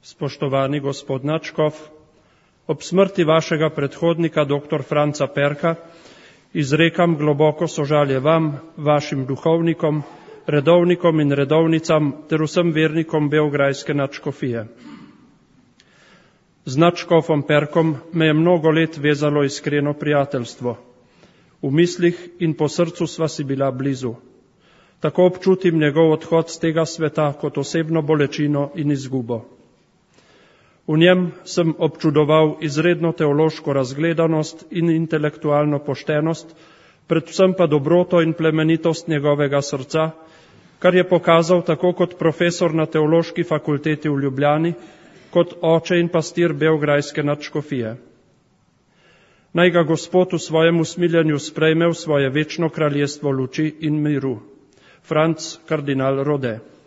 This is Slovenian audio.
Spoštovani gospod nadškof, ob smrti vašega predhodnika, dr. Franca Perka, izrekam globoko sožalje vam, vašim duhovnikom, redovnikom in redovnicam ter vsem vernikom beograjske nadškofije. Z nadškofom Perkom me je mnogo let vezalo iskreno prijateljstvo. V mislih in po srcu sva si bila blizu. Tako občutim njegov odhod z tega sveta kot osebno bolečino in izgubo. V njem sem občudoval izredno teološko razgledanost in intelektualno poštenost, predvsem pa dobroto in plemenitost njegovega srca, kar je pokazal tako kot profesor na Teološki fakulteti v Ljubljani, kot oče in pastir beograjske nadškofije. Naj ga Gospod v svojem usmiljenju sprejme v svoje večno kraljestvo luči in miru. Franc kardinal Rode.